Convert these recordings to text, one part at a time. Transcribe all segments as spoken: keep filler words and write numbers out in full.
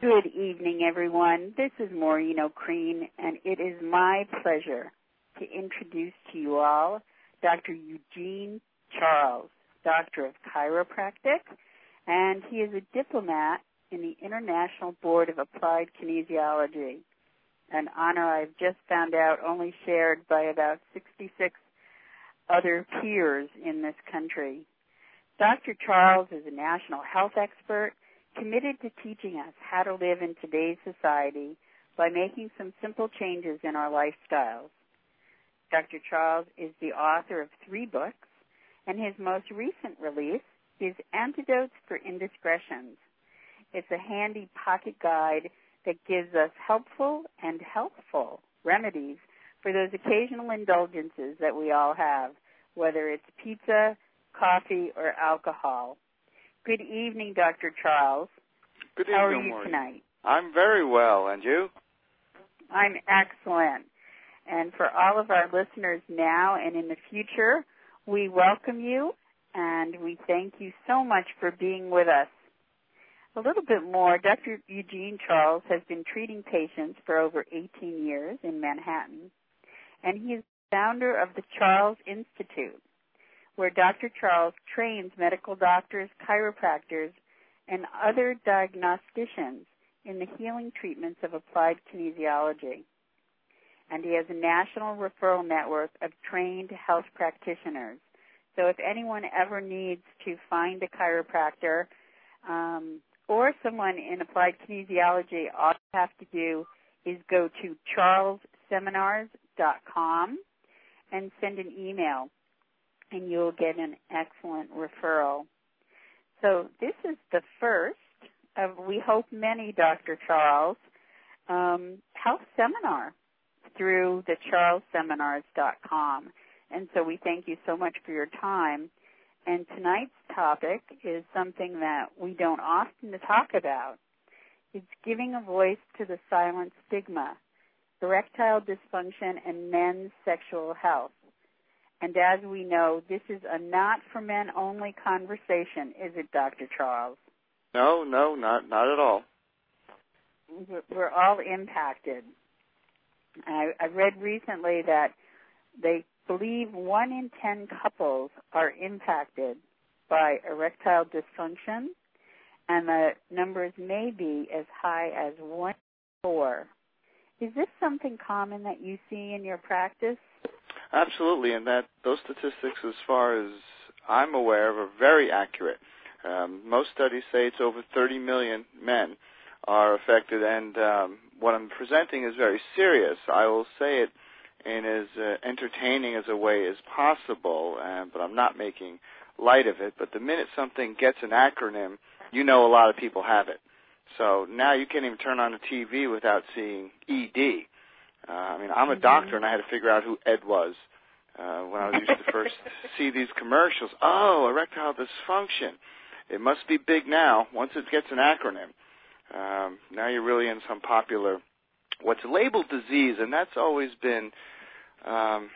Good evening, everyone. This is Maureen O'Kreen, and it is my pleasure to introduce to you all Doctor Eugene Charles, Doctor of Chiropractic, and he is a diplomat in the International Board of Applied Kinesiology, an honor I've just found out only shared by about sixty-six other peers in this country. Doctor Charles is a national health expert committed to teaching us how to live in today's society by making some simple changes in our lifestyles. Doctor Charles is the author of three books, and his most recent release is Antidotes for Indiscretions. It's a handy pocket guide that gives us helpful and healthful remedies for those occasional indulgences that we all have, whether it's pizza, coffee, or alcohol. Good evening, Doctor Charles. Good evening, How are you Maureen. tonight? I'm very well, and you? I'm excellent. And for all of our listeners now and in the future, we welcome you, and we thank you so much for being with us. A little bit more, Doctor Eugene Charles has been treating patients for over eighteen years in Manhattan, and he is the founder of the Charles Institute, where Doctor Charles trains medical doctors, chiropractors, and other diagnosticians in the healing treatments of applied kinesiology. And he has a national referral network of trained health practitioners. So if anyone ever needs to find a chiropractor um, or someone in applied kinesiology, all you have to do is go to charles seminars dot com and send an email, and you'll get an excellent referral. So this is the first of, we hope, many, Doctor Charles, um, health seminar through the charles seminars dot com. And so we thank you so much for your time. And tonight's topic is something that we don't often talk about. It's giving a voice to the silent stigma, erectile dysfunction, and men's sexual health. And as we know, this is a not-for-men-only conversation, is it, Doctor Charles? No, no, not not at all. We're all impacted. I, I read recently that they believe one in ten couples are impacted by erectile dysfunction, and the numbers may be as high as one in four. Is this something common that you see in your practice? Absolutely, and that those statistics, as far as I'm aware of, are very accurate. Um, most studies say it's over thirty million men are affected, and um, what I'm presenting is very serious. I will say it in as uh, entertaining as a way as possible, uh, but I'm not making light of it. But the minute something gets an acronym, you know a lot of people have it. So now you can't even turn on the T V without seeing E D. Uh, I mean, I'm a doctor, and I had to figure out who Ed was uh, when I was used to first see these commercials. Oh, erectile dysfunction. It must be big now once it gets an acronym. Um, now you're really in some popular, what's labeled disease, and that's always been, um,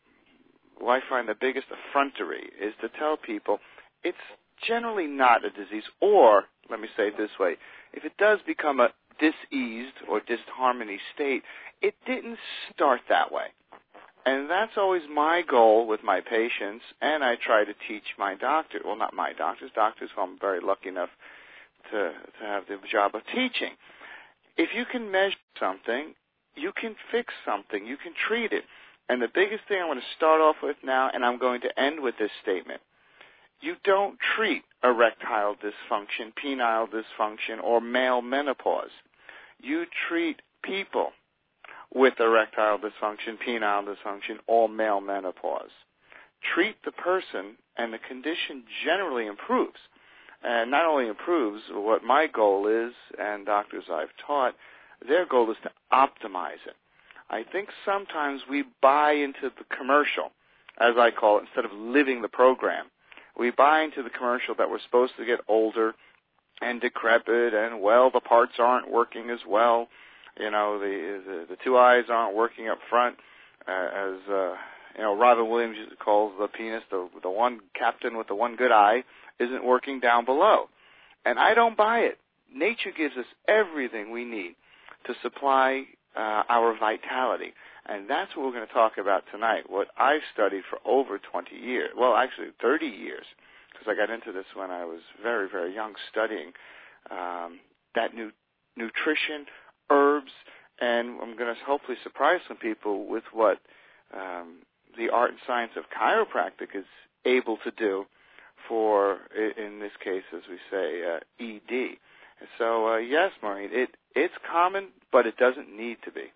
what I find the biggest effrontery is to tell people it's generally not a disease, or, let me say it this way, if it does become a diseased or disharmony state, it didn't start that way. And that's always my goal with my patients, and I try to teach my doctor, well, not my doctors, doctors who I'm very lucky enough to, to have the job of teaching. If you can measure something, you can fix something, you can treat it. And the biggest thing I want to start off with now, and I'm going to end with this statement, you don't treat erectile dysfunction, penile dysfunction, or male menopause. You treat people with erectile dysfunction, penile dysfunction, or male menopause. Treat the person, and the condition generally improves. And not only improves, what my goal is, and doctors I've taught, their goal is to optimize it. I think sometimes we buy into the commercial, as I call it, instead of living the program. We buy into the commercial that we're supposed to get older and decrepit, and, well, the parts aren't working as well. You know, the the, the two eyes aren't working up front, uh, as, uh, you know, Robin Williams calls the penis, the, the one captain with the one good eye isn't working down below. And I don't buy it. nature gives us everything we need to supply uh, our vitality. And that's what we're going to talk about tonight, what I've studied for over twenty years. Well, actually thirty years, because I got into this when I was very, very young, studying um, that nu- nutrition, herbs, and I'm going to hopefully surprise some people with what um, the art and science of chiropractic is able to do for, in this case, as we say, uh, E D. So, uh, yes, Maureen, it, it's common, but it doesn't need to be.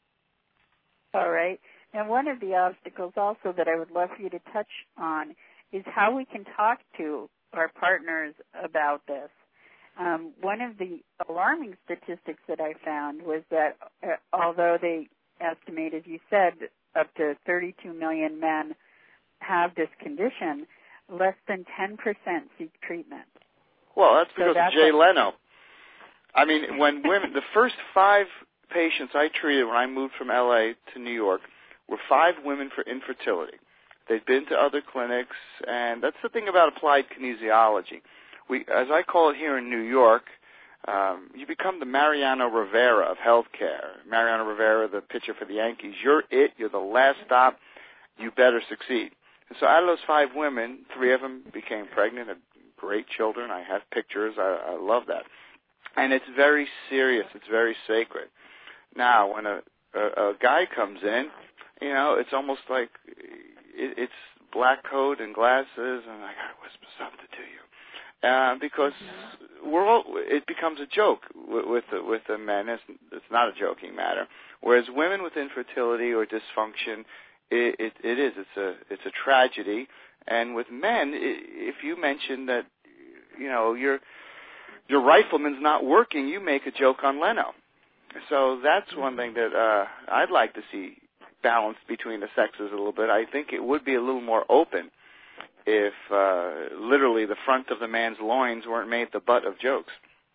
All right. Now, one of the obstacles also that I would love for you to touch on is how we can talk to our partners about this. Um, one of the alarming statistics that I found was that uh, although they estimate, as you said, up to thirty-two million men have this condition, less than ten percent seek treatment. Well, that's because so that's of Jay a- Leno. I mean, when women, the first five patients I treated when I moved from L A to New York were five women for infertility. They'd been to other clinics, and that's the thing about applied kinesiology. We, as I call it here in New York, um, you become the Mariano Rivera of healthcare. Mariano Rivera, the pitcher for the Yankees. You're it. You're the last stop. You better succeed. And so out of those five women, three of them became pregnant, had great children. I have pictures. I, I love that. And it's very serious. It's very sacred. Now, when a, a, a guy comes in, you know, it's almost like it, it's black coat and glasses, and I got to whisper something to you. Uh, because we're all, it becomes a joke with, with, the, with the men. It's, it's not a joking matter. Whereas women with infertility or dysfunction, it, it, it is. It's a, it's a tragedy. And with men, if you mention that, you know, your your rifleman's not working, you make a joke on Leno. So that's one thing that uh, I'd like to see balanced between the sexes a little bit. I think it would be a little more open if uh, literally the front of the man's loins weren't made the butt of jokes.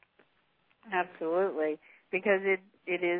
Absolutely, because it it is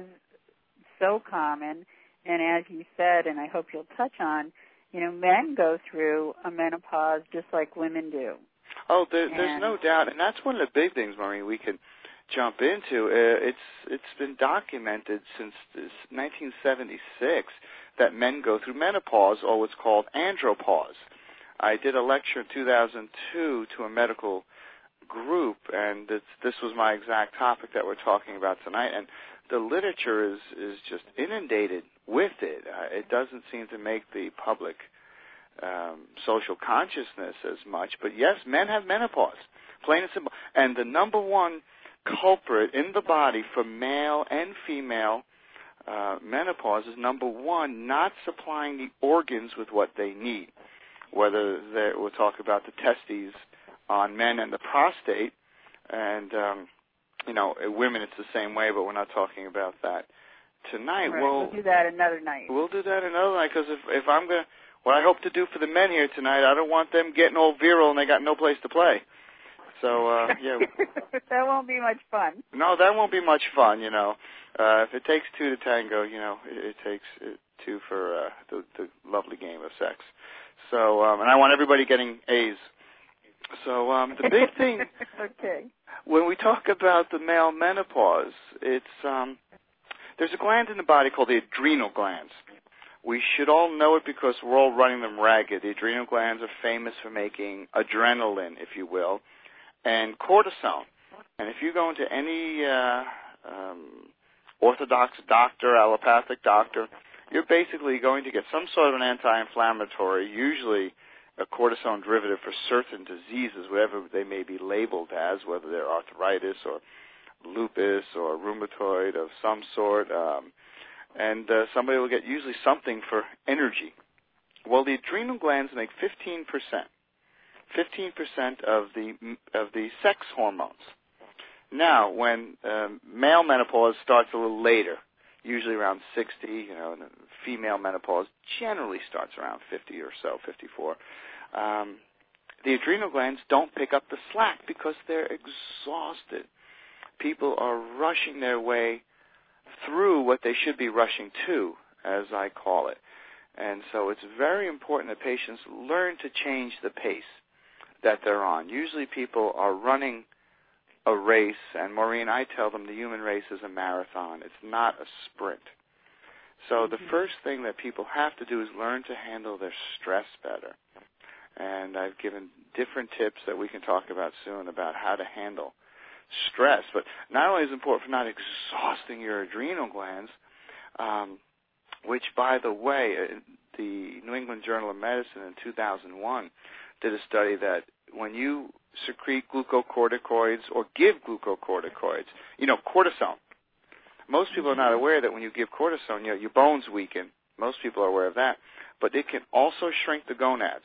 so common, and as you said, and I hope you'll touch on, you know, men go through a menopause just like women do. Oh, there, there's no doubt, and that's one of the big things, Maureen, we can jump into. Uh, it's it's been documented since nineteen seventy-six that men go through menopause, or what's called andropause. I did a lecture in two thousand two to a medical group, and it's, this was my exact topic that we're talking about tonight. And the literature is is just inundated with it. Uh, it doesn't seem to make the public um, social consciousness as much. But yes, men have menopause, plain and simple. And the number one culprit in the body for male and female uh, menopause is, number one, not supplying the organs with what they need. Whether we'll talk about the testes on men and the prostate, and um, you know, women it's the same way, but we're not talking about that tonight. Right. We'll, we'll do that another night. We'll do that another night, because if if I'm gonna, what I hope to do for the men here tonight, I don't want them getting all virile and they got no place to play. So uh, yeah, that won't be much fun. No, that won't be much fun. You know, uh, if it takes two to tango, you know, it, it takes uh, two for uh, the, the lovely game of sex. So, um, and I want everybody getting A's. So um, the big thing, okay. when we talk about the male menopause, it's um, there's a gland in the body called the adrenal glands. We should all know it because we're all running them ragged. The adrenal glands are famous for making adrenaline, if you will, and cortisone. And if you go into any uh, um, orthodox doctor, allopathic doctor, you're basically going to get some sort of an anti-inflammatory, usually a cortisone derivative for certain diseases, whatever they may be labeled as, whether they're arthritis or lupus or rheumatoid of some sort. Um, and uh, somebody will get usually something for energy. Well, the adrenal glands make fifteen percent, fifteen percent of the of the sex hormones. Now, when um, male menopause starts a little later, usually around sixty, you know, and female menopause generally starts around fifty or so, fifty-four. Um, the adrenal glands don't pick up the slack because they're exhausted. People are rushing their way through what they should be rushing to, as I call it. And so it's very important that patients learn to change the pace that they're on. Usually people are running a race, and Maureen, I tell them the human race is a marathon. It's not a sprint. So mm-hmm. the first thing that people have to do is learn to handle their stress better. And I've given different tips that we can talk about soon about how to handle stress. But not only is it important for not exhausting your adrenal glands, um, which, by the way, the New England Journal of Medicine in two thousand one did a study that when you secrete glucocorticoids or give glucocorticoids, you know, cortisone. Most people are not aware that when you give cortisone, you know, your bones weaken. Most people are aware of that. But it can also shrink the gonads,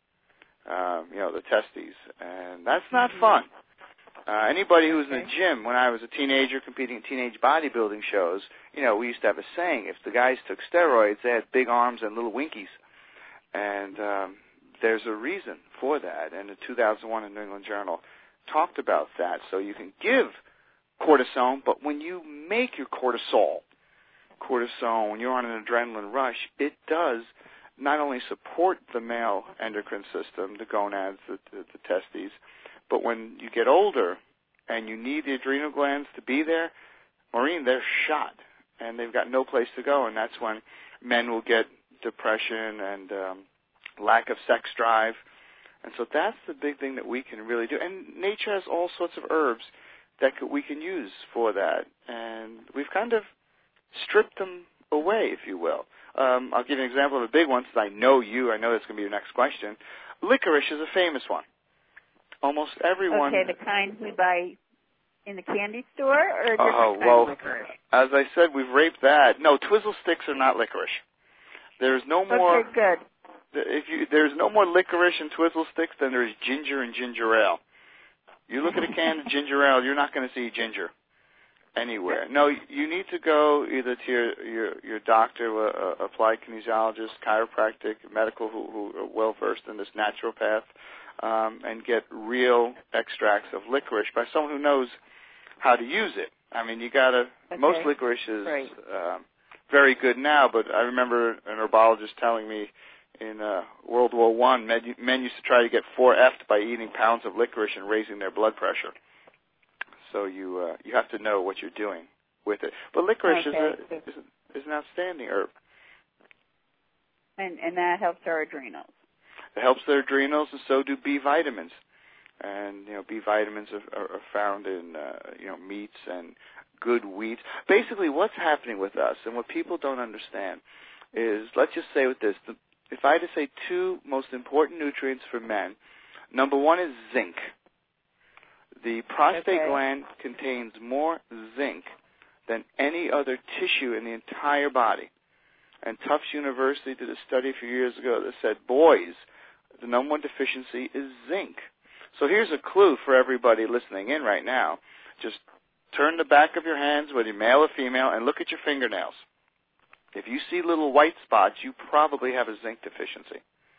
um, you know, the testes. And that's not fun. Uh, anybody who was in the gym, when I was a teenager competing in teenage bodybuilding shows, you know, we used to have a saying, if the guys took steroids, they had big arms and little winkies. And um, there's a reason for that. And in two thousand one, the New England Journal talked about that. So you can give cortisone, but when you make your cortisol, cortisone, when you're on an adrenaline rush, it does not only support the male endocrine system, the gonads, the, the, the testes, but when you get older and you need the adrenal glands to be there, Maureen, they're shot, and they've got no place to go, and that's when men will get depression and um, lack of sex drive. And so that's the big thing that we can really do. And nature has all sorts of herbs that could, we can use for that. And we've kind of stripped them away, if you will. Um, I'll give you an example of a big one, since I know you. I know that's going to be your next question. Licorice is a famous one. Almost everyone... Okay, the kind we buy in the candy store, or a different oh, kind well, of licorice? As I said, we've raped that. No, Twizzle sticks are not licorice. There's no more... Okay, good. If you, there's no more licorice and Twizzle sticks than there's ginger and ginger ale. You look at a can of ginger ale, you're not going to see ginger anywhere. No, you need to go either to your your, your doctor, a, a applied kinesiologist, chiropractic, medical who, who are well-versed in this naturopath, um, and get real extracts of licorice by someone who knows how to use it. I mean, you got to, okay. Most licorice is right. um, very good now, but I remember an herbologist telling me in uh, World War One, men, men used to try to get four F'd by eating pounds of licorice and raising their blood pressure. So you uh, you have to know what you're doing with it. But licorice okay. is, a, is, a, is an outstanding herb. And, and that helps our adrenals. It helps their adrenals, and so do B vitamins. And, you know, B vitamins are, are, are found in, uh, you know, meats and good wheat. Basically, what's happening with us, and what people don't understand, is, let's just say with this, the, if I had to say two most important nutrients for men, number one is zinc. The prostate okay. gland contains more zinc than any other tissue in the entire body. And Tufts University did a study a few years ago that said, boys, the number one deficiency is zinc. So here's a clue for everybody listening in right now. Just turn the back of your hands, whether you're male or female, and look at your fingernails. If you see little white spots, you probably have a zinc deficiency.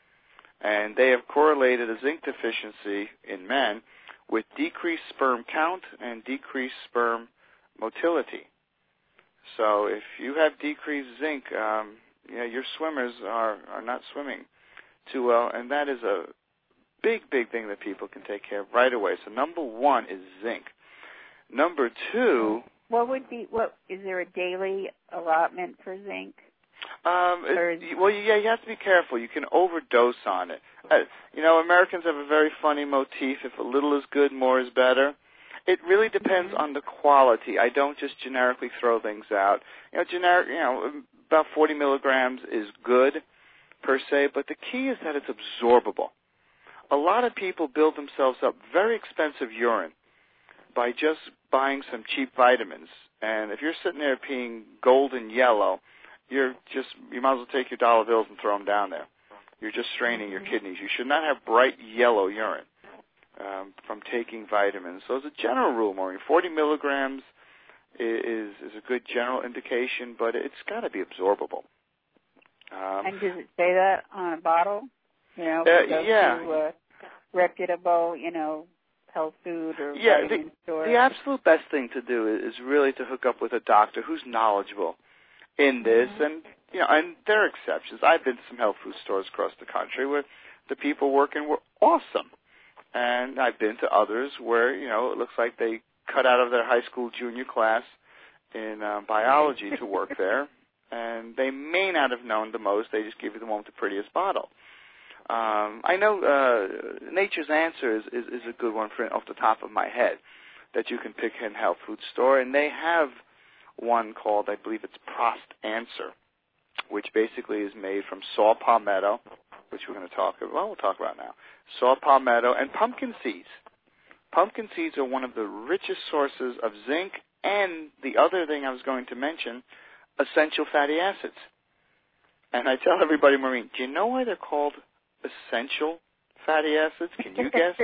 And they have correlated a zinc deficiency in men with decreased sperm count and decreased sperm motility. So if you have decreased zinc, um, you know, your swimmers are, are not swimming too well, and that is a big, big thing that people can take care of right away. So number one is zinc. Number two... What would be, what, is there a daily allotment for zinc? Um, it, well, yeah, you have to be careful. You can overdose on it. Uh, you know, Americans have a very funny motif. If a little is good, more is better. It really depends mm-hmm. on the quality. I don't just generically throw things out. You know, generic, you know, about forty milligrams is good per se, but the key is that it's absorbable. A lot of people build themselves up very expensive urine by just buying some cheap vitamins. And if you're sitting there peeing golden yellow, you're just, you might as well take your dollar bills and throw them down there. You're just straining your kidneys. You should not have bright yellow urine um, from taking vitamins. So as a general rule, Maureen, forty milligrams is, is a good general indication, but it's got to be absorbable. Um, and does it say that on a bottle? You know, uh, yeah. To, uh, reputable, you know, health food or yeah, vitamin the, store? The absolute best thing to do is really to hook up with a doctor who's knowledgeable in this, mm-hmm. and you know, and there are exceptions. I've been to some health food stores across the country where the people working were awesome, and I've been to others where you know it looks like they cut out of their high school junior class in uh, biology to work there, and they may not have known the most. They just give you the one with the prettiest bottle. Um, I know uh, Nature's Answer is, is, is a good one for off the top of my head that you can pick in health food store, and they have one called, I believe it's Prost Answer, which basically is made from saw palmetto, which we're going to talk about. Well, we'll talk about now. Saw palmetto and pumpkin seeds. Pumpkin seeds are one of the richest sources of zinc and the other thing I was going to mention, essential fatty acids. And I tell everybody, Maureen, do you know why they're called essential fatty acids? Can you guess?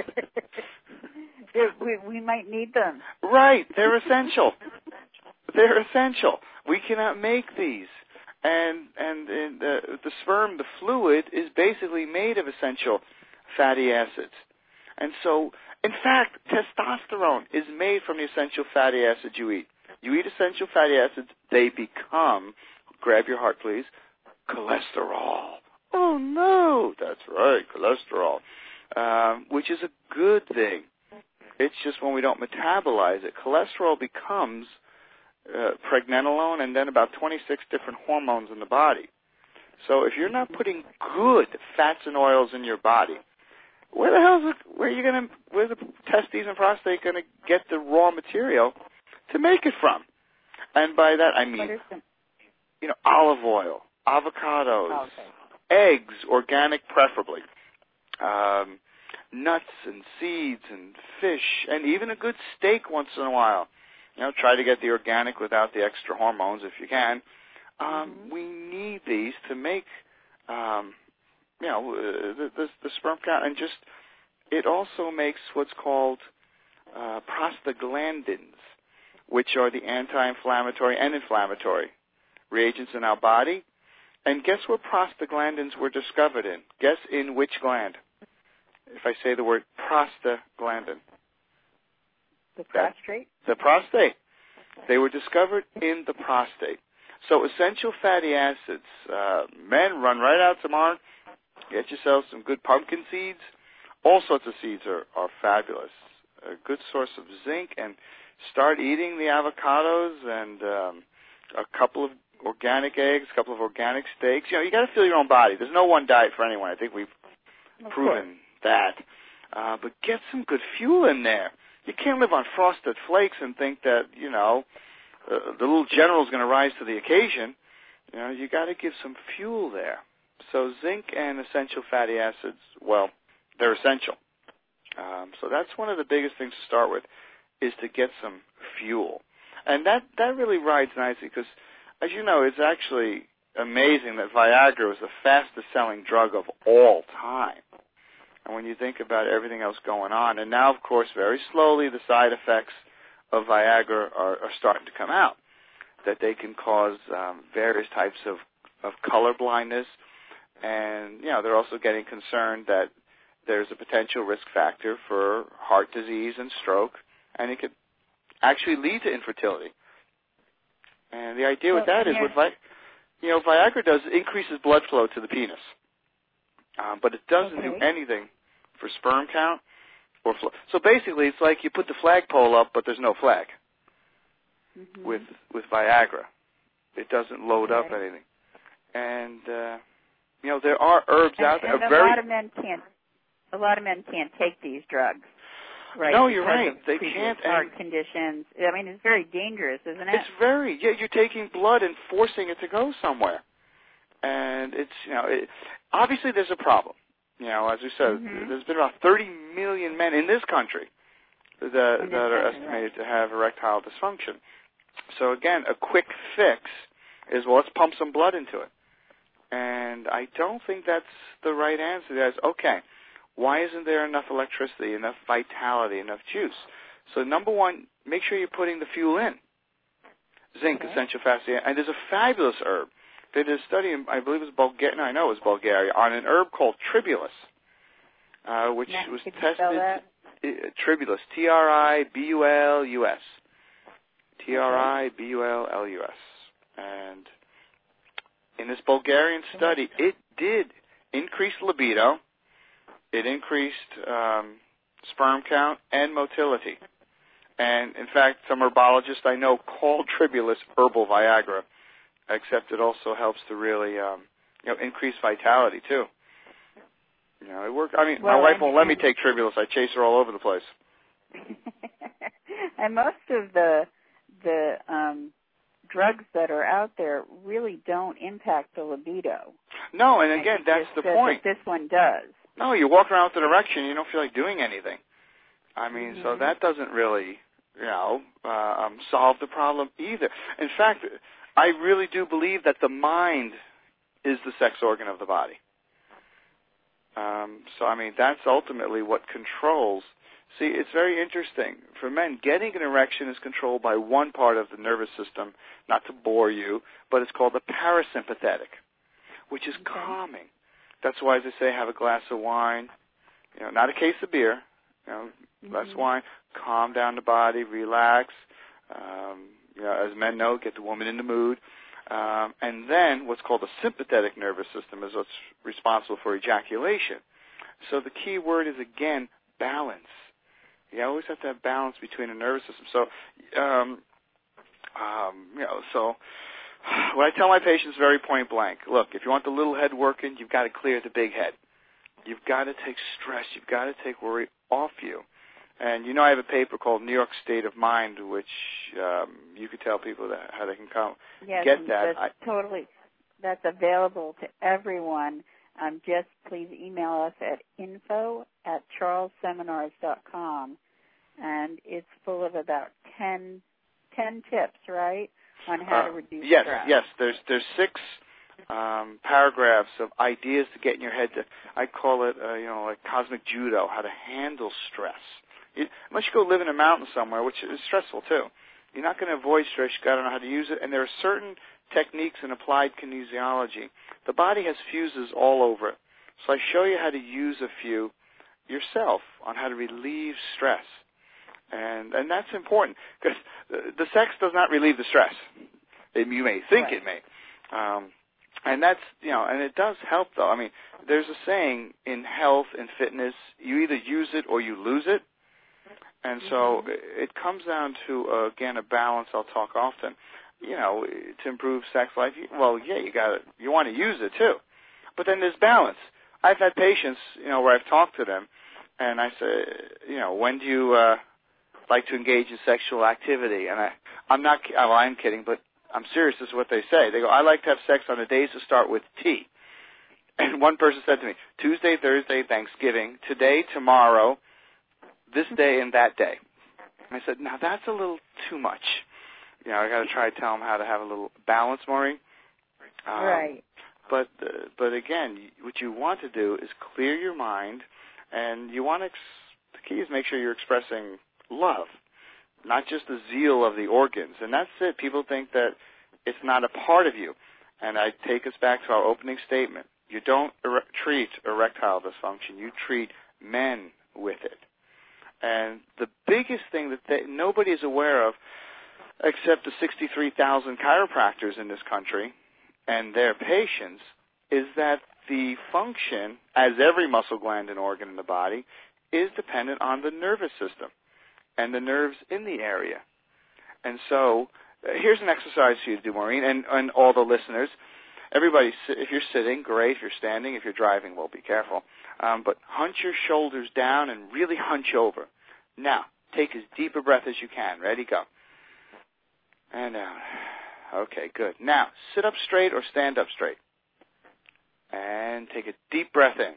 we, we might need them. Right. They're essential. They're essential. We cannot make these. And and, and the, the sperm, the fluid, is basically made of essential fatty acids. And so, in fact, testosterone is made from the essential fatty acids you eat. You eat essential fatty acids, they become, grab your heart please, cholesterol. Oh no, that's right, cholesterol, um, which is a good thing. It's just when we don't metabolize it, cholesterol becomes uh, pregnenolone and then about twenty-six different hormones in the body. So if you're not putting good fats and oils in your body, where the hell is it, where are you going to, where's the testes and prostate going to get the raw material to make it from? And by that I mean, you know, olive oil, avocados, oh, okay. eggs, organic preferably, um, nuts and seeds and fish, and even a good steak once in a while. You know, try to get the organic without the extra hormones if you can. Um, mm-hmm. We need these to make, um, you know, uh, the, the, the sperm count, and just it also makes what's called uh, prostaglandins, which are the anti-inflammatory and inflammatory reagents in our body. And guess what prostaglandins were discovered in? Guess in which gland? If I say the word prostaglandin. The prostate? The prostate. They were discovered in the prostate. So essential fatty acids, uh, men, run right out tomorrow, get yourself some good pumpkin seeds. All sorts of seeds are, are fabulous. A good source of zinc, and start eating the avocados and um, a couple of organic eggs, a couple of organic steaks. You know, you got to feel your own body. There's no one diet for anyone. I think we've of proven course. that. Uh, but get some good fuel in there. You can't live on Frosted Flakes and think that, you know, uh, the little general's going to rise to the occasion. You know, you got to give some fuel there. So zinc and essential fatty acids, well, they're essential. Um, so that's one of the biggest things to start with, is to get some fuel. And that, that really rides nicely because, as you know, it's actually amazing that Viagra was the fastest-selling drug of all time. And when you think about everything else going on, and now, of course, very slowly the side effects of Viagra are, are starting to come out, that they can cause um, various types of, of color blindness. And, you know, they're also getting concerned that there's a potential risk factor for heart disease and stroke, and it could actually lead to infertility. And the idea with that is, what Vi- you know, Viagra does increases blood flow to the penis. Um, but it doesn't okay. do anything for sperm count or flow. So basically, it's like you put the flagpole up, but there's no flag mm-hmm. with with Viagra. It doesn't load okay. up anything. And uh, you know, there are herbs and, out there. And a very, lot of men can't. A lot of men can't take these drugs. Right. No, you're right. They can't. Heart and conditions. I mean, it's very dangerous, isn't it? It's very. Yeah, you're taking blood and forcing it to go somewhere. And it's, you know, it, obviously there's a problem. You know, as we said, mm-hmm. there's been about thirty million men in this country that, that are estimated to have erectile dysfunction. So again, a quick fix is, well, let's pump some blood into it. And I don't think that's the right answer. That's, okay, why isn't there enough electricity, enough vitality, enough juice? So number one, make sure you're putting the fuel in. Zinc, okay. essential fatty acids. And there's a fabulous herb. They did a study, in, I believe it was Bulgaria, no, I know it was Bulgaria, on an herb called tribulus, uh, which yeah, was tested, uh, tribulus, T R I B U L U S, T R I B U L L U S. And in this Bulgarian study, it did increase libido, it increased um, sperm count and motility. And, in fact, some herbologists I know call Tribulus herbal Viagra, except it also helps to really, um, you know, increase vitality, too. You know, it works. I mean, well, my wife and, won't let me and, take Tribulus. I chase her all over the place. And most of the the um, drugs that are out there really don't impact the libido. No, and again, and that's the point. That this one does. No, you walk around with an erection, you don't feel like doing anything. I mean, mm-hmm. so that doesn't really, you know, uh, um, solve the problem either. In fact, I really do believe that the mind is the sex organ of the body. Um, so, I mean, that's ultimately what controls. See, it's very interesting. For men, getting an erection is controlled by one part of the nervous system, not to bore you, but it's called the parasympathetic, which is okay. calming. That's why they say have a glass of wine, you know, not a case of beer, you know, mm-hmm. less wine, calm down the body, relax. Um, you know, as men know, get the woman in the mood. Um, and then what's called the sympathetic nervous system is what's responsible for ejaculation. So the key word is, again, balance. You always have to have balance between the nervous system. So, um, um, you know, so what I tell my patients very point blank, look, if you want the little head working, you've got to clear the big head. You've got to take stress. You've got to take worry off you. And, you know, I have a paper called New York State of Mind, which um, you could tell people that, how they can come yes, get that. That's I, totally. That's available to everyone. Um, just please email us at info at charles seminars dot com. And it's full of about ten, ten tips, right, on how uh, to reduce yes, stress. Yes, There's there's six um, paragraphs of ideas to get in your head. To, I call it, uh, you know, like cosmic judo, how to handle stress. You, unless you go live in a mountain somewhere, which is stressful too. You're not going to avoid stress. You've got to know how to use it. And there are certain techniques in applied kinesiology. The body has fuses all over it. So I show you how to use a few yourself on how to relieve stress. And and that's important because the sex does not relieve the stress. It, you may think right. it may. Um, and that's, you know, and it does help though. I mean, there's a saying in health and fitness, you either use it or you lose it. And so mm-hmm. it comes down to, uh, again, a balance. I'll talk often. You know, to improve sex life, well, yeah, you got it. You want to use it too. But then there's balance. I've had patients, you know, where I've talked to them, and I say, you know, when do you uh, like to engage in sexual activity? And I, I'm not, well, I'm kidding, but I'm serious. This is what they say. They go, I like to have sex on the days to start with T. And one person said to me, Tuesday, Thursday, Thanksgiving, today, tomorrow, this day, and that day. And I said, now that's a little too much. You know, I got to try to tell them how to have a little balance, Maureen. Um, right. But uh, but again, what you want to do is clear your mind, and you want to. Ex- the key is make sure you're expressing love, not just the zeal of the organs. And that's it. People think that it's not a part of you. And I take us back to our opening statement. You don't er- treat erectile dysfunction. You treat men with it. And the biggest thing that they, nobody is aware of, except the sixty-three thousand chiropractors in this country and their patients, is that the function, as every muscle gland and organ in the body, is dependent on the nervous system and the nerves in the area. And so uh, here's an exercise for you to do, Maureen, and, and all the listeners. Everybody, if you're sitting, great. If you're standing, if you're driving, well, be careful. Um, but hunch your shoulders down and really hunch over. Now, take as deep a breath as you can. Ready, go. And down. Okay, good. Now, sit up straight or stand up straight. And take a deep breath in.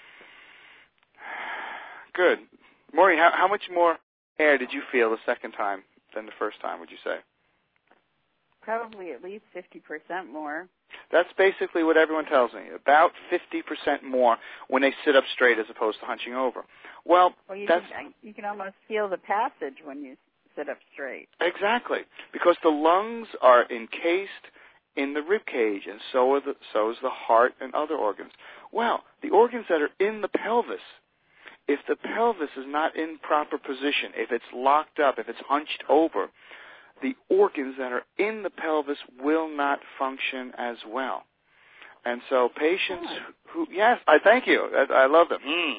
Good. Maureen, how, how much more air did you feel the second time than the first time, would you say? Probably at least fifty percent more. That's basically what everyone tells me, about fifty percent more when they sit up straight as opposed to hunching over. Well, well you that's... Can, you can almost feel the passage when you sit up straight. Exactly, because the lungs are encased in the rib cage, and so are the, so is the heart and other organs. Well, the organs that are in the pelvis, if the pelvis is not in proper position, if it's locked up, if it's hunched over, the organs that are in the pelvis will not function as well. And so patients who, yes, I thank you. I, I love them. Mm.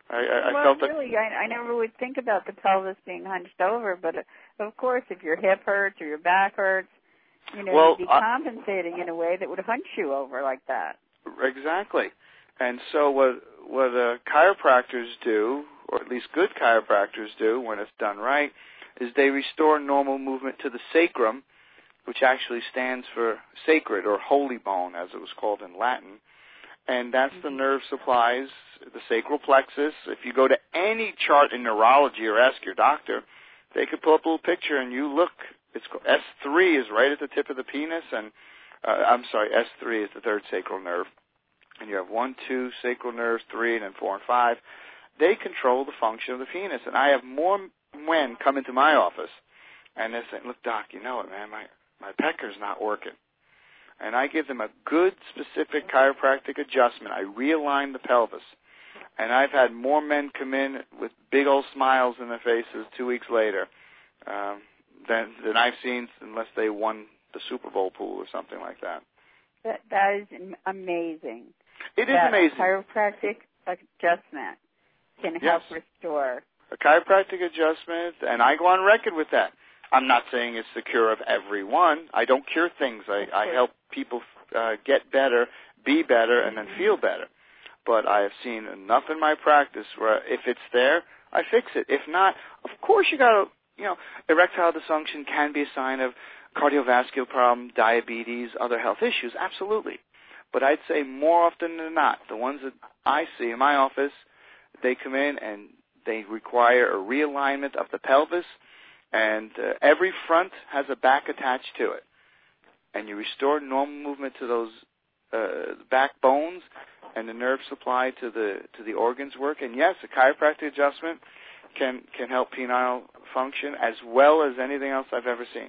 I, I, I well, felt that. really, I, I never would think about the pelvis being hunched over, but uh, of course, if your hip hurts or your back hurts, you know, Well, you'd be uh, compensating in a way that would hunch you over like that. Exactly. And so what what uh, chiropractors do, or at least good chiropractors do when it's done right, is they restore normal movement to the sacrum, which actually stands for sacred or holy bone, as it was called in Latin. And that's the nerve supplies, the sacral plexus. If you go to any chart in neurology or ask your doctor, they could pull up a little picture and you look. It's S three is right at the tip of the penis, and uh, I'm sorry, S three is the third sacral nerve. And you have one, two sacral nerves, three, and then four and five. They control the function of the penis. And I have more men come into my office, and they say, look, Doc, you know it, man, my, my pecker's not working. And I give them a good, specific chiropractic adjustment. I realign the pelvis. And I've had more men come in with big old smiles in their faces two weeks later um, than, than I've seen unless they won the Super Bowl pool or something like that. That, that is amazing. It is that amazing. Chiropractic adjustment can help yes. restore. A chiropractic adjustment, and I go on record with that. I'm not saying it's the cure of everyone. I don't cure things. I, I help people uh, get better, be better, and then feel better. But I have seen enough in my practice where if it's there, I fix it. If not, of course you got to, you know, erectile dysfunction can be a sign of cardiovascular problem, diabetes, other health issues, absolutely. But I'd say more often than not, the ones that I see in my office, they come in and they require a realignment of the pelvis, and uh, every front has a back attached to it. And you restore normal movement to those uh, back bones and the nerve supply to the to the organs work. And yes, a chiropractic adjustment can, can help penile function as well as anything else I've ever seen.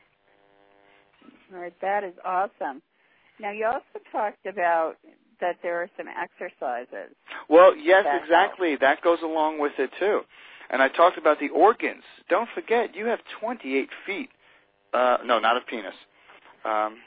All right, that is awesome. Now, you also talked about that there are some exercises. Well, yes, that exactly. help. That goes along with it, too. And I talked about the organs. Don't forget, you have twenty-eight feet. Uh, no, not a penis. Um,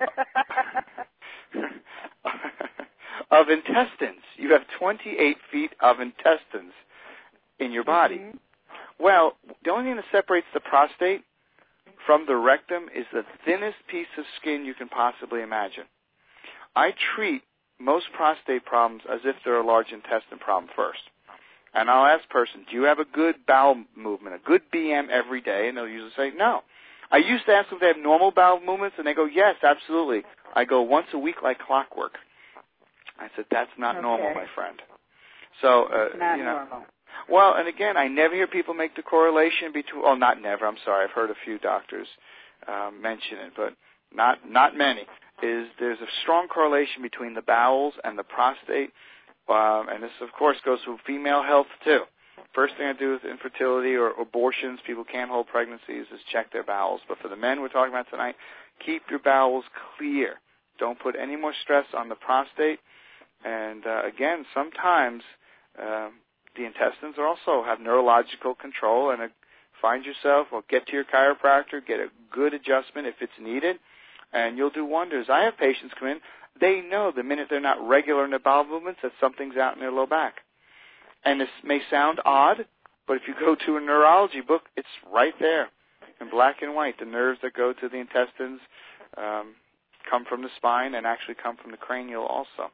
of intestines. You have twenty-eight feet of intestines in your body. Mm-hmm. Well, the only thing that separates the prostate from the rectum is the thinnest piece of skin you can possibly imagine. I treat most prostate problems as if they're a large intestine problem first. And I'll ask a person, do you have a good bowel movement, a good B M every day? And they'll usually say, no. I used to ask them if they have normal bowel movements, and they go, yes, absolutely. I go once a week like clockwork. I said, that's not okay. normal, my friend. So, uh, it's not you know, normal. Well, and again, I never hear people make the correlation between, oh, not never, I'm sorry, I've heard a few doctors um, mention it, but not not many, is there's a strong correlation between the bowels and the prostate, um, and this, of course, goes with female health, too. First thing I do with infertility or abortions, people can't hold pregnancies, is check their bowels. But for the men we're talking about tonight, keep your bowels clear. Don't put any more stress on the prostate. And, uh, again, sometimes um, the intestines also have neurological control, and uh, find yourself, well, get to your chiropractor, get a good adjustment if it's needed, and you'll do wonders. I have patients come in, they know the minute they're not regular in their bowel movements that something's out in their low back. And this may sound odd, but if you go to a neurology book, it's right there in black and white. The nerves that go to the intestines um, come from the spine and actually come from the cranial also.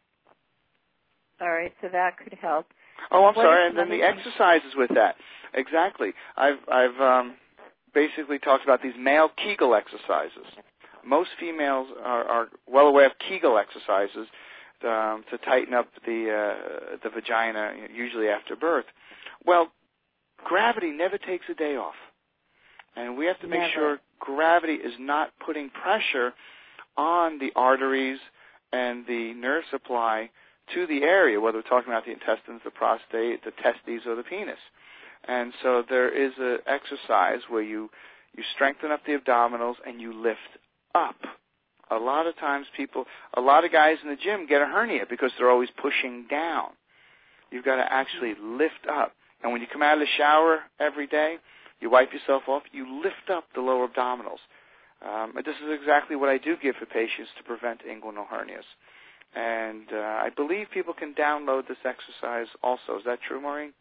All right, so that could help. Oh, I'm what sorry, and then the exercises with that. Exactly. I've I've um, basically talked about these male Kegel exercises. Most females are, are well aware of Kegel exercises um, to tighten up the uh, the vagina, usually after birth. Well, gravity never takes a day off, and we have to make never. sure gravity is not putting pressure on the arteries and the nerve supply to the area, whether we're talking about the intestines, the prostate, the testes, or the penis. And so there is an exercise where you, you strengthen up the abdominals and you lift up. A lot of times people, a lot of guys in the gym get a hernia because they're always pushing down. You've got to actually lift up. And when you come out of the shower every day, you wipe yourself off, you lift up the lower abdominals. Um, and this is exactly what I do give for patients to prevent inguinal hernias. And uh, I believe people can download this exercise also. Is that true, Maureen?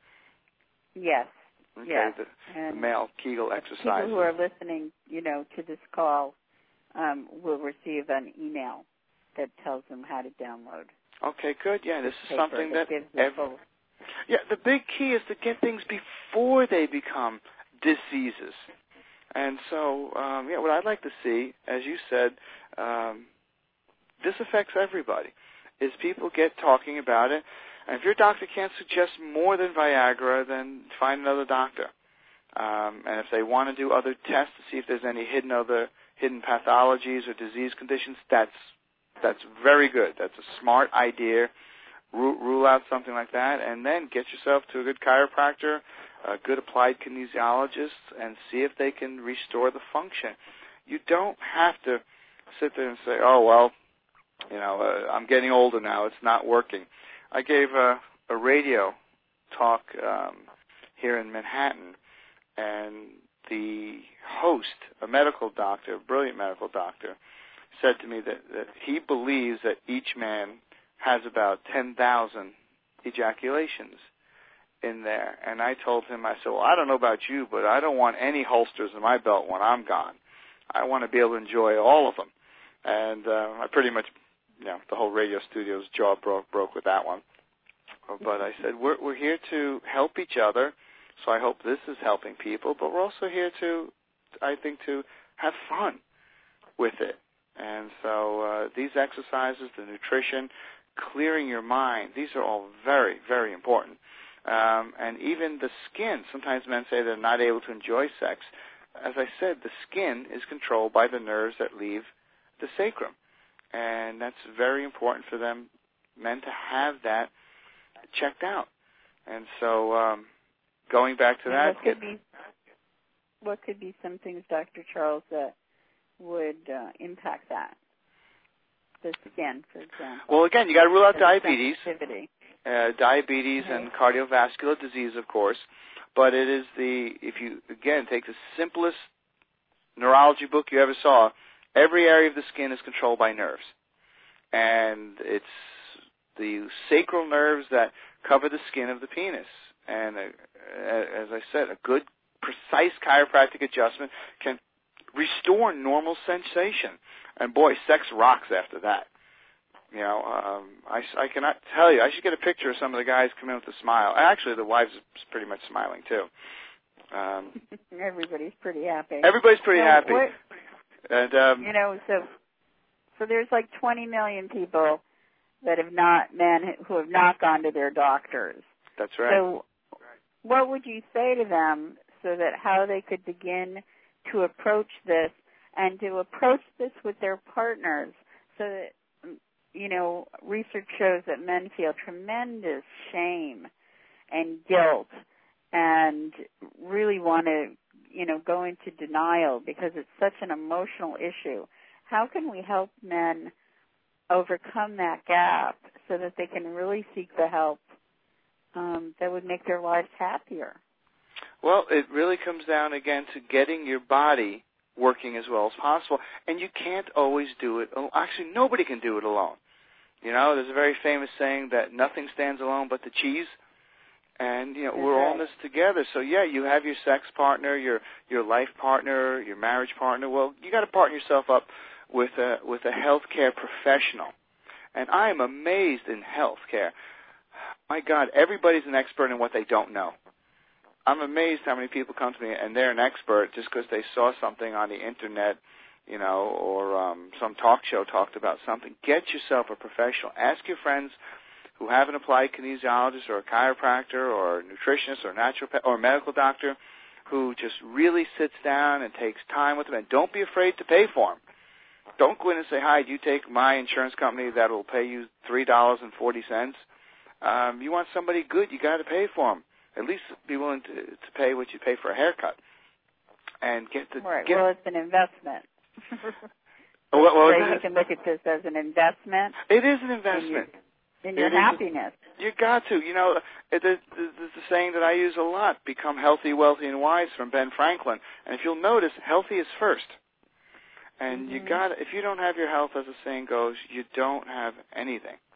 Yes. Okay, yes. the, the male Kegel exercise. People who are listening, you know, to this call um, will receive an email that tells them how to download. Okay, good. Yeah, this is something that, that every, full... yeah, the big key is to get things before they become diseases. And so, um, yeah, what I'd like to see, as you said, um, this affects everybody, is people get talking about it. And if your doctor can't suggest more than Viagra, then find another doctor. Um, and if they want to do other tests to see if there's any hidden other hidden pathologies or disease conditions, that's that's very good. That's a smart idea. Rule, rule out something like that, and then get yourself to a good chiropractor, a good applied kinesiologist, and see if they can restore the function. You don't have to sit there and say, oh, well, you know, uh, I'm getting older now. It's not working. I gave a, a radio talk um, here in Manhattan, and the host, a medical doctor, a brilliant medical doctor, said to me that, that he believes that each man has about ten thousand ejaculations in there. And I told him, I said, well, I don't know about you, but I don't want any holsters in my belt when I'm gone. I want to be able to enjoy all of them. And uh, I pretty much, you know, the whole radio studio's jaw broke, broke with that one. But I said, we're, we're here to help each other, so I hope this is helping people, but we're also here to, I think, to have fun with it. And so uh, these exercises, the nutrition, clearing your mind, these are all very, very important. Um, and even the skin, sometimes men say they're not able to enjoy sex. As I said, the skin is controlled by the nerves that leave the sacrum. And that's very important for them, men, to have that checked out. And so um, going back to and that. What could, get, be, what could be some things, Doctor Charles, that would uh, impact that? The skin, for example. Well, again, you got to rule out the diabetes. Sensitivity. Uh, diabetes mm-hmm. and cardiovascular disease, of course. But it is the, if you, again, take the simplest neurology book you ever saw, every area of the skin is controlled by nerves. And it's the sacral nerves that cover the skin of the penis. And uh, as I said, a good, precise chiropractic adjustment can restore normal sensation. And boy, sex rocks after that. You know, um, I, I cannot tell you. I should get a picture of some of the guys come in with a smile. Actually, the wives are pretty much smiling, too. Um, everybody's pretty happy. Everybody's pretty so happy. What, and um, You know, so so there's like twenty million people that have not, men who have not gone to their doctors. That's right. So what would you say to them so that how they could begin to approach this and to approach this with their partners so that, you know, research shows that men feel tremendous shame and guilt and really want to, you know, go into denial because it's such an emotional issue. How can we help men overcome that gap so that they can really seek the help um, that would make their lives happier? Well, it really comes down, again, to getting your body working as well as possible. And you can't always do it. Actually, nobody can do it alone. You know, there's a very famous saying that nothing stands alone but the cheese. And, you know, That's we're right. all in this together. So, yeah, you have your sex partner, your your life partner, your marriage partner. Well, you got to partner yourself up with a, with a healthcare professional. And I am amazed in healthcare. My God, everybody's an expert in what they don't know. I'm amazed how many people come to me and they're an expert just because they saw something on the Internet, you know, or um, some talk show talked about something. Get yourself a professional. Ask your friends who have an applied kinesiologist or a chiropractor or a nutritionist or a naturopath or a medical doctor who just really sits down and takes time with them. And don't be afraid to pay for them. Don't go in and say, hi, do you take my insurance company that will pay you three dollars and forty cents? Um, you want somebody good, you got to pay for them. At least be willing to, to pay what you pay for a haircut. And get the... Right. Get, well, it's an investment. well, well, so you can look at this as an investment. It is an investment. In your, in your happiness. A, you got to. You know, there's a saying that I use a lot, become healthy, wealthy, and wise, from Ben Franklin. And if you'll notice, healthy is first. And mm-hmm. you got, if you don't have your health, as the saying goes, you don't have anything.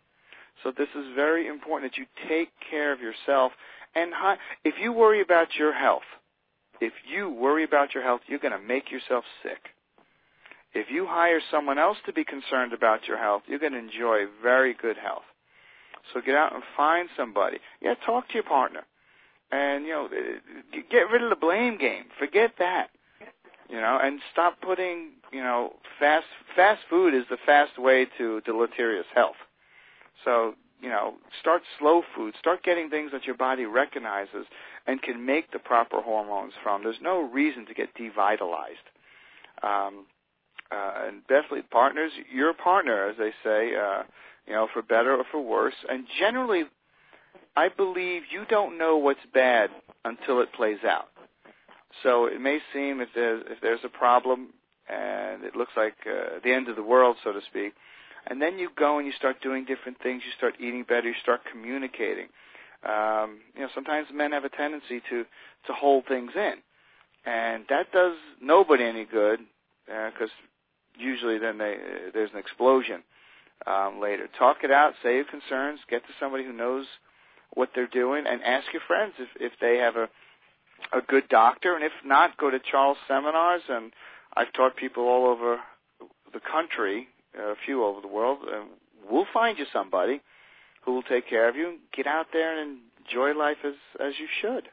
So this is very important that you take care of yourself. And hi- if you worry about your health, if you worry about your health, you're going to make yourself sick. If you hire someone else to be concerned about your health, you're going to enjoy very good health. So get out and find somebody. Yeah, talk to your partner. And, you know, get rid of the blame game. Forget that. You know, and stop putting, you know, fast fast food is the fast way to deleterious health. So, you know, start slow food. Start getting things that your body recognizes and can make the proper hormones from. There's no reason to get devitalized. Um, uh, and definitely partners, you're a partner, as they say, uh, you know, for better or for worse. And generally, I believe you don't know what's bad until it plays out. So it may seem if there's, if there's a problem and it looks like uh, the end of the world, so to speak, and then you go and you start doing different things, you start eating better, you start communicating. Um, you know, sometimes men have a tendency to, to hold things in, and that does nobody any good because uh, usually then they, uh, there's an explosion um, later. Talk it out, say your concerns, get to somebody who knows what they're doing, and ask your friends if, if they have a a good doctor, and if not, go to Charles seminars, and I've taught people all over the country, a few over the world. Uh, we'll find you somebody who will take care of you. Get out there and enjoy life as, as you should.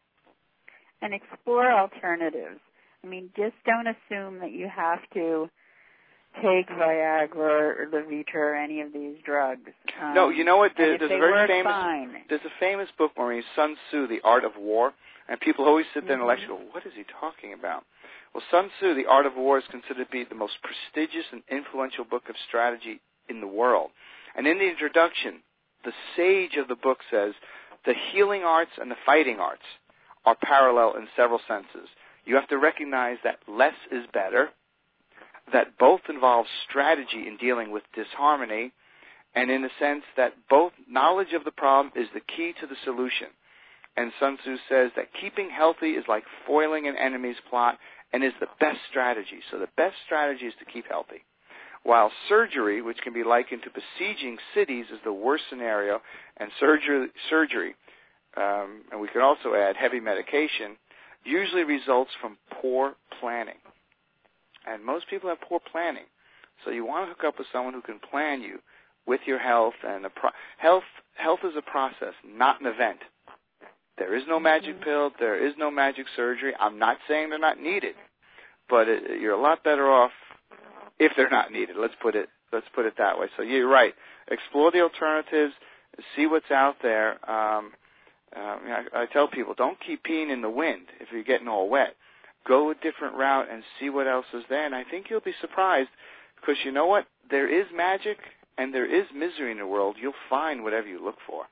And explore alternatives. I mean, just don't assume that you have to take Viagra or Levitra or any of these drugs. Um, no, you know what? There, there's a very work, famous. fine. There's a famous book, Maureen, Sun Tzu, The Art of War, and people always sit there mm-hmm. and lecture. Go, what is he talking about? Well, Sun Tzu, The Art of War, is considered to be the most prestigious and influential book of strategy in the world. And in the introduction, the sage of the book says the healing arts and the fighting arts are parallel in several senses. You have to recognize that less is better, that both involve strategy in dealing with disharmony, and in the sense that both knowledge of the problem is the key to the solution. And Sun Tzu says that keeping healthy is like foiling an enemy's plot and is the best strategy. So the best strategy is to keep healthy. While surgery, which can be likened to besieging cities, is the worst scenario, and surgery, surgery um, and we can also add heavy medication, usually results from poor planning. And most people have poor planning. So you want to hook up with someone who can plan you with your health. And the pro- health, health is a process, not an event. There is no magic mm-hmm. pill. There is no magic surgery. I'm not saying they're not needed, but it, you're a lot better off if they're not needed. Let's put it let's put it that way. So you're right. Explore the alternatives. See what's out there. Um, uh, I, I tell people, don't keep peeing in the wind if you're getting all wet. Go a different route and see what else is there. And I think you'll be surprised because you know what? There is magic and there is misery in the world. You'll find whatever you look for.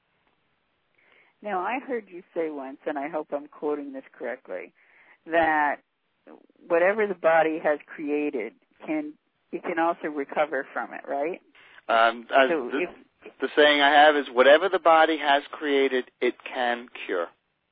Now, I heard you say once, and I hope I'm quoting this correctly, that whatever the body has created, can it can also recover from it, right? Um, as so the, if, the saying I have is, whatever the body has created, it can cure.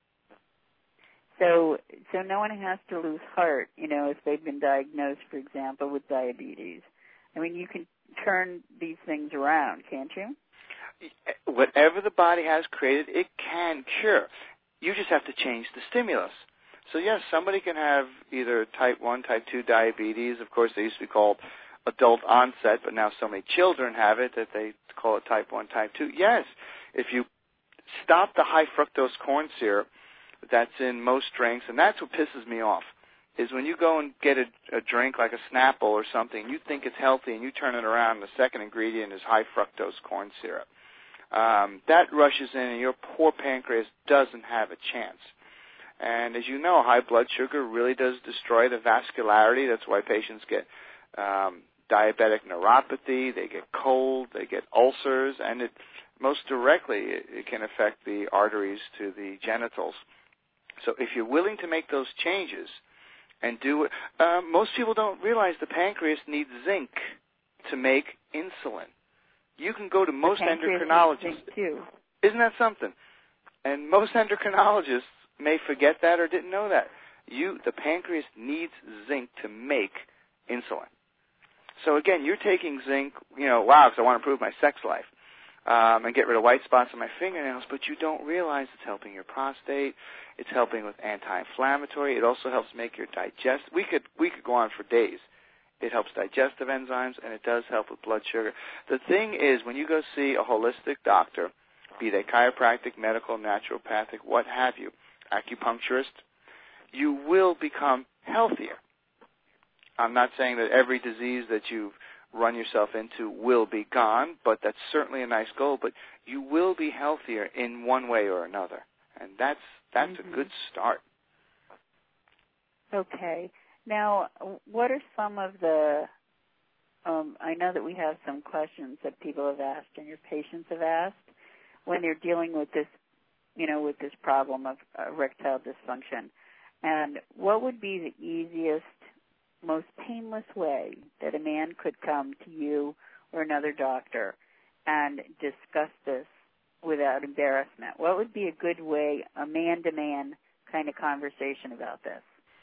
So, so no one has to lose heart, you know, if they've been diagnosed, for example, with diabetes. I mean, you can turn these things around, can't you? Whatever the body has created, it can cure. You just have to change the stimulus. So, yes, somebody can have either type one, type two diabetes. Of course, they used to be called adult onset, but now so many children have it that they call it type one, type two. Yes, if you stop the high fructose corn syrup that's in most drinks, and that's what pisses me off, is when you go and get a, a drink like a Snapple or something, you think it's healthy, and you turn it around, and the second ingredient is high fructose corn syrup. Um, that rushes in, and your poor pancreas doesn't have a chance. And as you know, high blood sugar really does destroy the vascularity. That's why patients get um, diabetic neuropathy, they get cold, they get ulcers, and it most directly it, it can affect the arteries to the genitals. So if you're willing to make those changes and do it, uh, most people don't realize the pancreas needs zinc to make insulin. You can go to most endocrinologists. Too. Isn't that something? And most endocrinologists may forget that or didn't know that. You, the pancreas needs zinc to make insulin. So again, you're taking zinc, you know, wow, because I want to improve my sex life. um, and get rid of white spots on my fingernails, but you don't realize it's helping your prostate. It's helping with anti-inflammatory. It also helps make your digest. We could we could go on for days. It helps digestive enzymes, and it does help with blood sugar. The thing is, when you go see a holistic doctor, be they chiropractic, medical, naturopathic, what have you, acupuncturist, you will become healthier. I'm not saying that every disease that you've run yourself into will be gone, but that's certainly a nice goal. But you will be healthier in one way or another, and that's that's mm-hmm. a good start. Okay. Now, what are some of the, um, I know that we have some questions that people have asked and your patients have asked when they're dealing with this, you know, with this problem of erectile dysfunction. And what would be the easiest, most painless way that a man could come to you or another doctor and discuss this without embarrassment? What would be a good way, a man-to-man kind of conversation about this?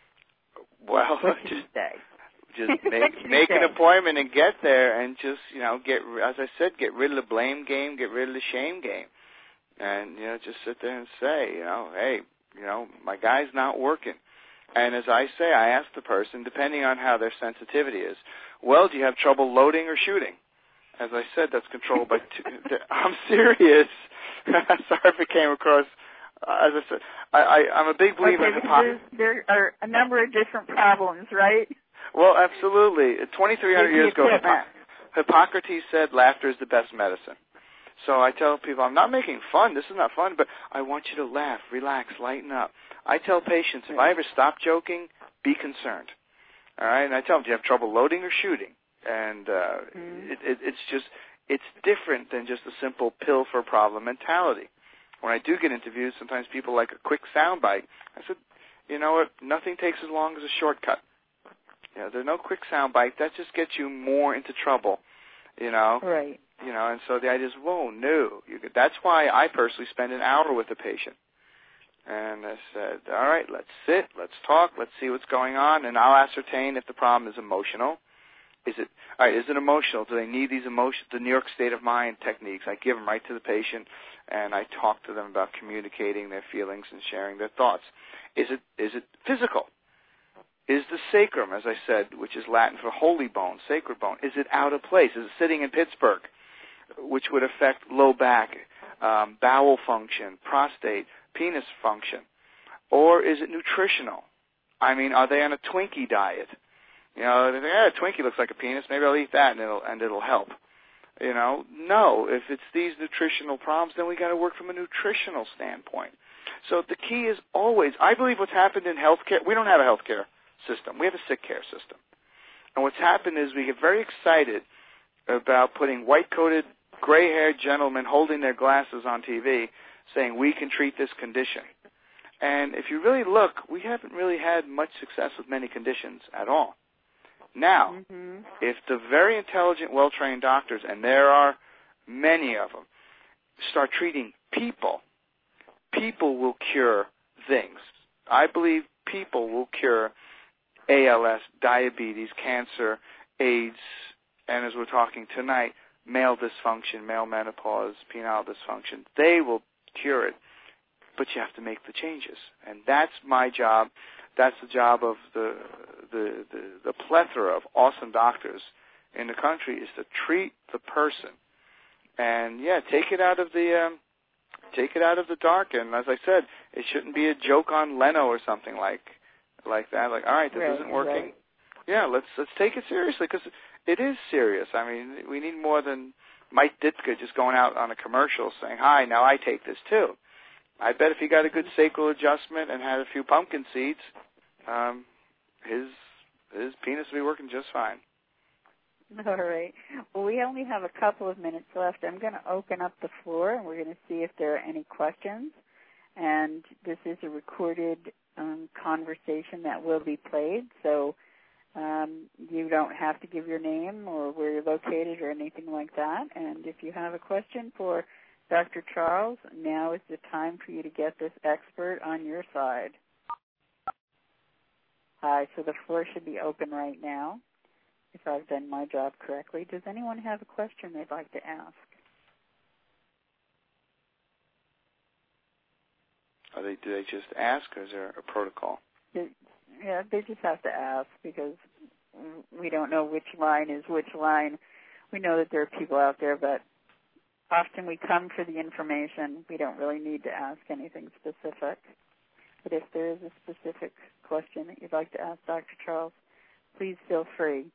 Well, what just, say? just make, make an appointment and get there, and just, you know, get, as I said, get rid of the blame game, get rid of the shame game, and, you know, just sit there and say, you know, hey, you know, my guy's not working. And as I say, I ask the person, depending on how their sensitivity is, well, do you have trouble loading or shooting? As I said, that's controlled by two. I'm serious. Sorry if it came across. Uh, as I said, I, I, I'm a big believer okay, in hypocrisy. There are a number of different problems, right? Well, absolutely. twenty-three hundred years ago, Hippo- Hippocrates said laughter is the best medicine. So I tell people, I'm not making fun. This is not fun, but I want you to laugh, relax, lighten up. I tell patients, if I ever stop joking, be concerned. All right? And I tell them, do you have trouble loading or shooting? And uh, mm-hmm. it, it, it's just, it's different than just a simple pill for problem mentality. When I do get interviews, sometimes people like a quick soundbite. I said, you know what? Nothing takes as long as a shortcut. You know, there's no quick soundbite. That just gets you more into trouble. You know. Right. You know, and so the idea is, whoa, no. You could, that's why I personally spend an hour with the patient. And I said, all right, let's sit, let's talk, let's see what's going on, and I'll ascertain if the problem is emotional. Is it all right? Is it emotional? Do they need these emotions? The New York State of Mind techniques, I give them right to the patient, and I talk to them about communicating their feelings and sharing their thoughts. Is it is it physical? Is the sacrum, as I said, which is Latin for holy bone, sacred bone, is it out of place? Is it sitting in Pittsburgh, which would affect low back, um, bowel function, prostate, penis function? Or is it nutritional? I mean, are they on a Twinkie diet? You know, they think, yeah, a Twinkie looks like a penis. Maybe I'll eat that and it'll and it'll help. You know, no. If it's these nutritional problems, then we got to work from a nutritional standpoint. So the key is always, I believe what's happened in healthcare, we don't have a healthcare system. We have a sick care system. And what's happened is we get very excited about putting white-coated, gray-haired gentlemen holding their glasses on T V saying we can treat this condition. And if you really look, we haven't really had much success with many conditions at all. Now, mm-hmm. if the very intelligent, well-trained doctors, and there are many of them, start treating people, people will cure things. I believe people will cure A L S, diabetes, cancer, AIDS, and as we're talking tonight, male dysfunction, male menopause, penile dysfunction. They will cure it, but you have to make the changes. And that's my job. That's the job of the the, the the plethora of awesome doctors in the country, is to treat the person. And yeah, take it out of the um, take it out of the dark. And as I said, it shouldn't be a joke on Leno or something like like that. Like, all right, this right, isn't working. Right. Yeah, let's let's take it seriously, because it is serious. I mean, we need more than Mike Ditka just going out on a commercial saying, "Hi, now I take this too." I bet if he got a good sacral adjustment and had a few pumpkin seeds, um, his his penis would be working just fine. All right. Well, we only have a couple of minutes left. I'm going to open up the floor, and we're going to see if there are any questions. And this is a recorded um, conversation that will be played, so um, you don't have to give your name or where you're located or anything like that. And if you have a question for Doctor Charles, now is the time for you to get this expert on your side. Hi, so the floor should be open right now, if I've done my job correctly. Does anyone have a question they'd like to ask? they do they just ask, or is there a protocol? Yeah, they just have to ask because we don't know which line is which line. We know that there are people out there, but often we come for the information. We don't really need to ask anything specific. But if there is a specific question that you'd like to ask Doctor Charles, please feel free.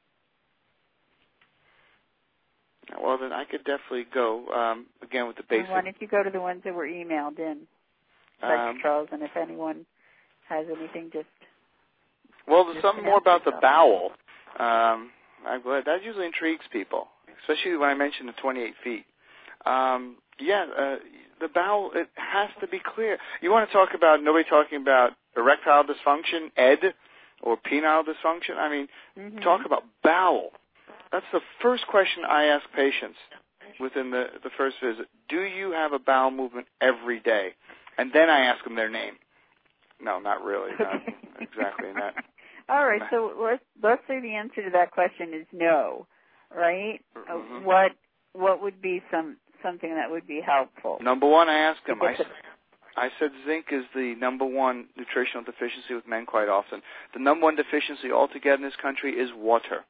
Well, then I could definitely go, um, again, with the basic. Why don't you go to the ones that were emailed in, Doctor Um, Charles, and if anyone has anything, just... Well, there's something more about yourself. The bowel. Um, I, that usually intrigues people, especially when I mention the twenty-eight feet. Um, yeah, uh, the bowel, it has to be clear. You want to talk about, nobody talking about erectile dysfunction, E D, or penile dysfunction? I mean, mm-hmm. talk about bowel. That's the first question I ask patients within the, the first visit. Do you have a bowel movement every day? And then I ask them their name. No, not really. Not exactly that. All right, so let's, let's say the answer to that question is no, right? Mm-hmm. What what would be some something that would be helpful? Number one, I ask them. I, I said zinc is the number one nutritional deficiency with men quite often. The number one deficiency altogether in this country is water.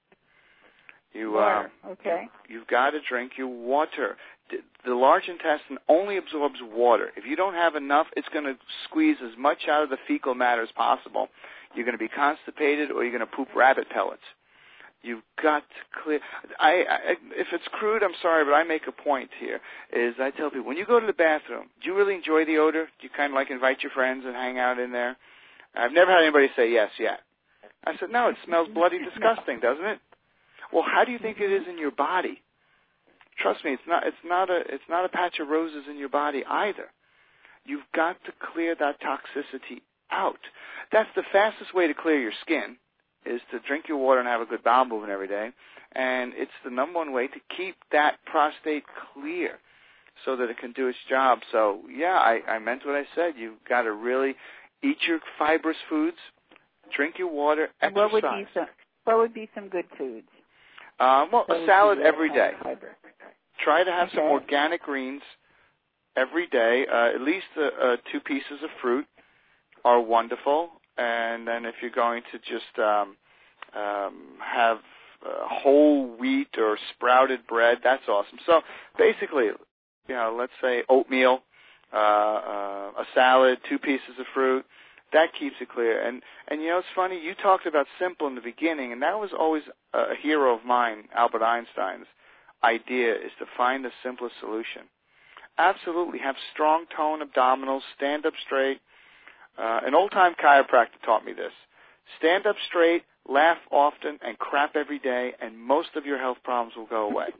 You, water, uh, okay. You've got to drink your water. The large intestine only absorbs water. If you don't have enough, it's going to squeeze as much out of the fecal matter as possible. You're going to be constipated, or you're going to poop rabbit pellets. You've got to clear. I, I, if it's crude, I'm sorry, but I make a point here. Is I tell people, when you go to the bathroom, do you really enjoy the odor? Do you kind of like invite your friends and hang out in there? I've never had anybody say yes yet. I said, no, it smells bloody disgusting, doesn't it? Well, how do you think it is in your body? Trust me, it's not. It's not a. It's not a patch of roses in your body either. You've got to clear that toxicity out. That's the fastest way to clear your skin, is to drink your water and have a good bowel movement every day. And it's the number one way to keep that prostate clear, so that it can do its job. So yeah, I, I meant what I said. You've got to really eat your fibrous foods, drink your water, exercise. What would be some? What would be some good foods? Um, well, a salad every day. Fiber. Try to have okay. some organic greens every day. Uh, at least uh, uh, two pieces of fruit are wonderful. And then if you're going to just um, um, have uh, whole wheat or sprouted bread, that's awesome. So basically, you know, let's say oatmeal, uh, uh, a salad, two pieces of fruit. That keeps it clear. And, and, you know, it's funny, you talked about simple in the beginning, and that was always a hero of mine, Albert Einstein's idea, is to find the simplest solution. Absolutely. Have strong tone abdominals, stand up straight. Uh, an old-time chiropractor taught me this. Stand up straight, laugh often, and crap every day, and most of your health problems will go away.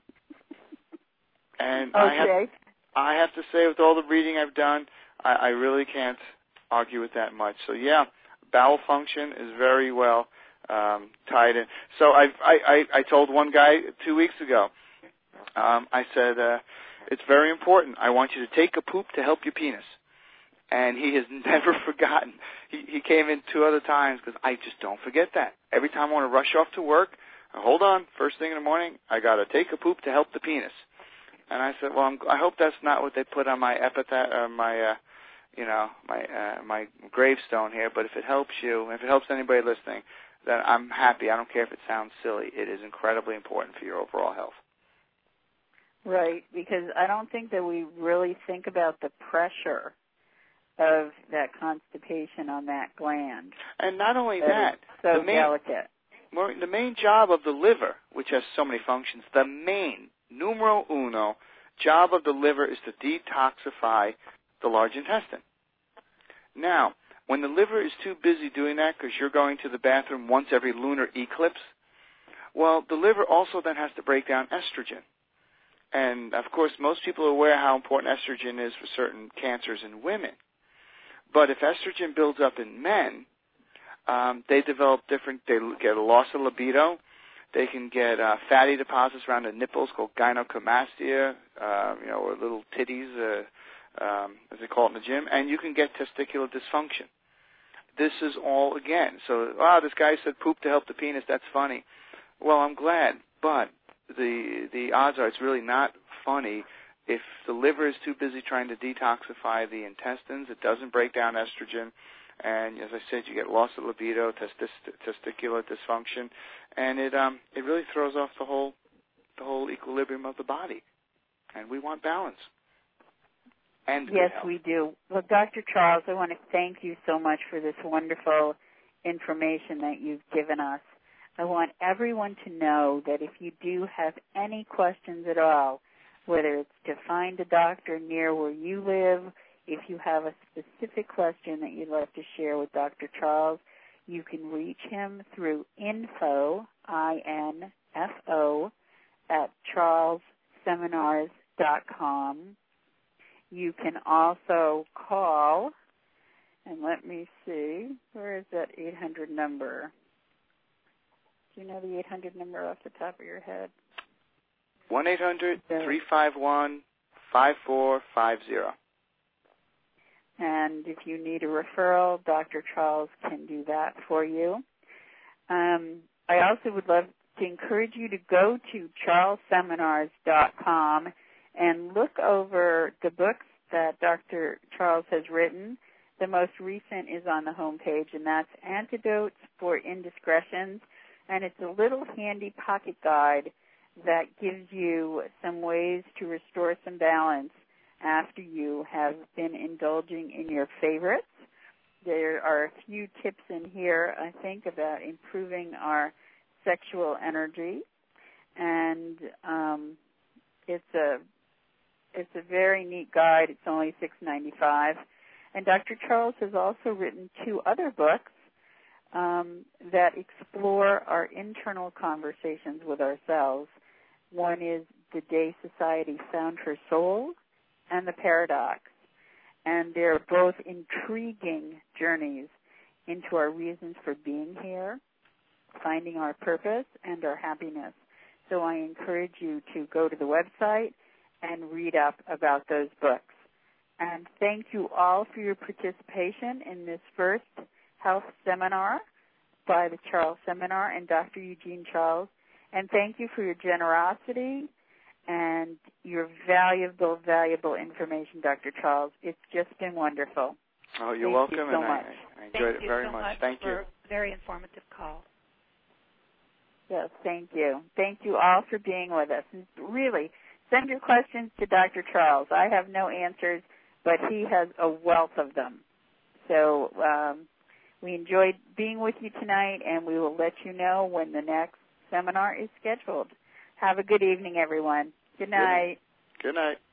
And okay. I, have, I have to say, with all the reading I've done, I, I really can't argue with that much. So yeah, bowel function is very well um, tied in. So I've, I, I, I told one guy two weeks ago, um, I said, uh, it's very important. I want you to take a poop to help your penis. And he has never forgotten. He, he came in two other times because I just don't forget that. Every time I want to rush off to work, hold on, first thing in the morning, I got to take a poop to help the penis. And I said, well, I'm, I hope that's not what they put on my epitaph, or my, uh, you know, my uh, my gravestone here. But if it helps you, if it helps anybody listening, then I'm happy. I don't care if it sounds silly. It is incredibly important for your overall health. Right, because I don't think that we really think about the pressure of that constipation on that gland. And not only that, that so the main, delicate. The main job of the liver, which has so many functions, the main, numero uno, job of the liver is to detoxify the large intestine. Now, when the liver is too busy doing that because you're going to the bathroom once every lunar eclipse, well, the liver also then has to break down estrogen. And, of course, most people are aware how important estrogen is for certain cancers in women. But if estrogen builds up in men, um, they develop different, they get a loss of libido. They can get uh, fatty deposits around the nipples called gynecomastia, uh, you know, or little titties, uh, um, as they call it in the gym. And you can get testicular dysfunction. This is all, again, so, wow, this guy said poop to help the penis. That's funny. Well, I'm glad, but the the odds are it's really not funny if the liver is too busy trying to detoxify the intestines, it doesn't break down estrogen. And as I said, you get loss of libido, testis- testicular dysfunction, and it um, it really throws off the whole the whole equilibrium of the body. And we want balance. And yes, health. we do. Well, Doctor Charles, I want to thank you so much for this wonderful information that you've given us. I want everyone to know that if you do have any questions at all, whether it's to find a doctor near where you live, if you have a specific question that you'd like to share with Doctor Charles, you can reach him through info, I N F O, at charles seminars dot com. You can also call, and let me see, where is that eight hundred number? Do you know the eight hundred number off the top of your head? one eight hundred three five one five four five zero. And if you need a referral, Doctor Charles can do that for you. Um, I also would love to encourage you to go to charles seminars dot com and look over the books that Doctor Charles has written. The most recent is on the homepage, and that's Antidotes for Indiscretions. And it's a little handy pocket guide that gives you some ways to restore some balance after you have been indulging in your favorites. There are a few tips in here, I think, about improving our sexual energy. And um, it's a it's a very neat guide. It's only six dollars and ninety-five cents. And Doctor Charles has also written two other books um, that explore our internal conversations with ourselves. One is The Day Society Found Her Soul, and The Paradox. And they're both intriguing journeys into our reasons for being here, finding our purpose, and our happiness. So I encourage you to go to the website and read up about those books. And thank you all for your participation in this first health seminar by the Charles Seminar and Doctor Eugene Charles. And thank you for your generosity and your valuable, valuable information, Doctor Charles. It's just been wonderful. Oh, you're Thank welcome, you so and much. I, I enjoyed Thank it very you so much. much. Thank for you. a very informative call. Yes, thank you. Thank you all for being with us. And really, send your questions to Doctor Charles. I have no answers, but he has a wealth of them. So um, we enjoyed being with you tonight, and we will let you know when the next seminar is scheduled. Have a good evening, everyone. Good night. Good night.